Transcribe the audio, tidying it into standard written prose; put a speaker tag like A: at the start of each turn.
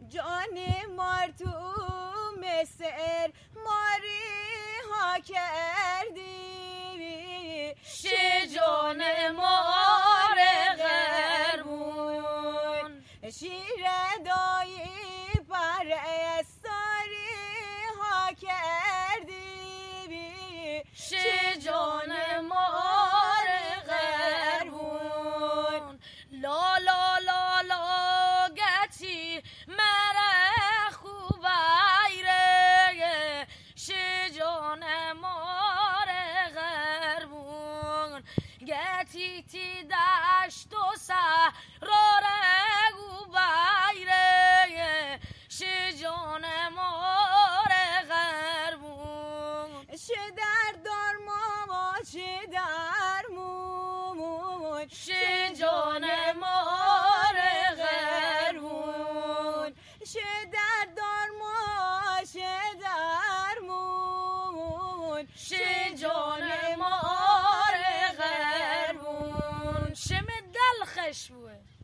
A: جان مار تو مصر ماری ها کردی
B: جان مار غربون
A: شیر دایی پرستاری ها کردی
B: جان مار غربون لا لا لا لا گتی مرا خوب ایره جان مار غربون گتی تی دشت و سرار خوب ایره جان مار غربون
A: چه در دارما چه در مومون
B: جان مار غربون
A: چه در دارما چه در مومون
B: جان مار غربون چه دل خش بود